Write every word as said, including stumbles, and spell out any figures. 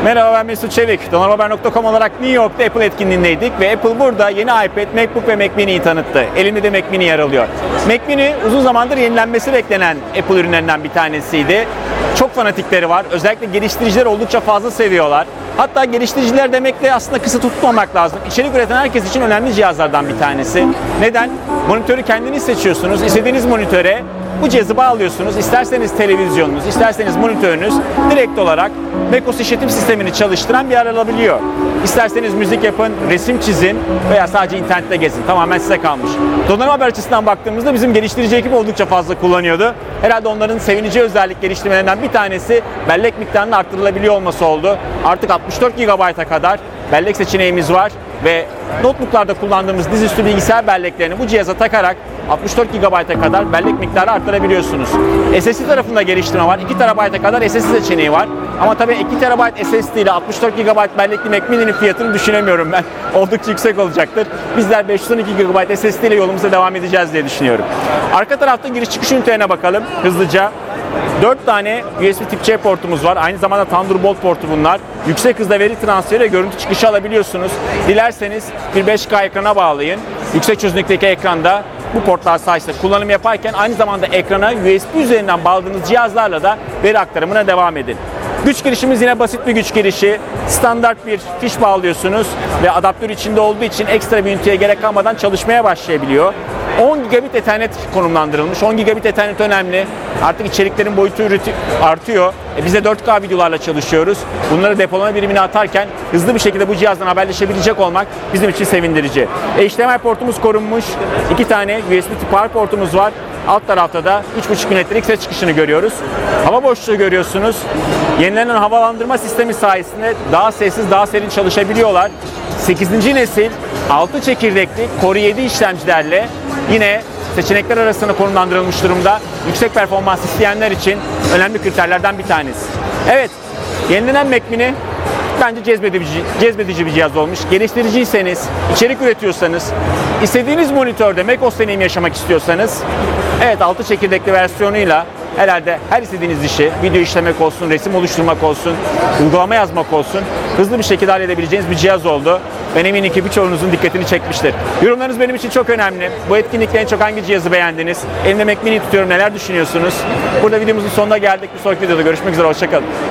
Merhaba, ben Mesut Çevik. Donanımhaber nokta com olarak New York'ta Apple etkinliğindeydik ve Apple burada yeni iPad, MacBook ve Mac Mini'yi tanıttı. Elimde de Mac Mini yer alıyor. Mac Mini uzun zamandır yenilenmesi beklenen Apple ürünlerinden bir tanesiydi. Çok fanatikleri var. Özellikle geliştiriciler oldukça fazla seviyorlar. Hatta geliştiriciler demekle aslında kısa tutmamak lazım. İçerik üreten herkes için önemli cihazlardan bir tanesi. Neden? Monitörü kendiniz seçiyorsunuz. İstediğiniz monitöre bu cihazı bağlıyorsunuz. İsterseniz televizyonunuz, isterseniz monitörünüz direkt olarak macOS işletim sistemini çalıştıran bir yer alabiliyor. İsterseniz müzik yapın, resim çizin veya sadece internette gezin. Tamamen size kalmış. Donanım haber açısından baktığımızda bizim geliştirici ekip oldukça fazla kullanıyordu. Herhalde onların sevineceği özellik geliştirmelerinden bir tanesi bellek miktarının arttırılabiliyor olması oldu. Artık altmış dört gigabayta kadar bellek seçeneğimiz var ve notebooklarda kullandığımız dizüstü bilgisayar belleklerini bu cihaza takarak altmış dört gigabayta kadar bellek miktarı arttırabiliyorsunuz. S S D tarafında geliştirme var. iki terabayta kadar S S D seçeneği var. Ama tabii iki terabayt S S D ile altmış dört gigabayt bellekli Mac Mini'nin fiyatını düşünemiyorum ben. Oldukça yüksek olacaktır. Bizler beş yüz on iki gigabayt S S D ile yolumuza devam edeceğiz diye düşünüyorum. Arka tarafta giriş çıkış ünitelerine bakalım hızlıca. dört tane U S B Tip C portumuz var. Aynı zamanda Thunderbolt portu bunlar. Yüksek hızda veri transferi ve görüntü çıkışı alabiliyorsunuz. Dilerseniz bir beş K ekrana bağlayın. Yüksek çözünürlükteki ekranda bu portlar sayesinde kullanım yaparken aynı zamanda ekrana U S B üzerinden bağladığınız cihazlarla da veri aktarımına devam edin. Güç girişimiz yine basit bir güç girişi. Standart bir fiş bağlıyorsunuz ve adaptör içinde olduğu için ekstra bir üniteye gerek kalmadan çalışmaya başlayabiliyor. on gigabit Ethernet konumlandırılmış. on gigabit Ethernet önemli. Artık içeriklerin boyutu artıyor. E biz de dört K videolarla çalışıyoruz. Bunları depolama birimine atarken hızlı bir şekilde bu cihazdan haberleşebilecek olmak bizim için sevindirici. H D M I portumuz korunmuş. iki tane U S B tip power portumuz var. Alt tarafta da üç buçuk milimetrelik ses çıkışını görüyoruz. Hava boşluğu görüyorsunuz. Yenilenen havalandırma sistemi sayesinde daha sessiz, daha serin çalışabiliyorlar. sekizinci nesil altı çekirdekli Core yedi işlemcilerle yine seçenekler arasında konumlandırılmış durumda. Yüksek performans isteyenler için önemli kriterlerden bir tanesi. Evet, yenilenen Mac Mini bence cezbedici, cezbedici bir cihaz olmuş. Geliştiriciyseniz, içerik üretiyorsanız, istediğiniz monitörde macOS deneyimi yaşamak istiyorsanız, evet altı çekirdekli versiyonuyla herhalde her istediğiniz işi, video işlemek olsun, resim oluşturmak olsun, uygulama yazmak olsun, hızlı bir şekilde halledebileceğiniz bir cihaz oldu. Ben eminim ki birçoğunuzun dikkatini çekmiştir. Yorumlarınız benim için çok önemli. Bu etkinlikte en çok hangi cihazı beğendiniz? Elimde Mac Mini tutuyorum, neler düşünüyorsunuz? Burada videomuzun sonuna geldik. Bir sonraki videoda görüşmek üzere, hoşça kalın.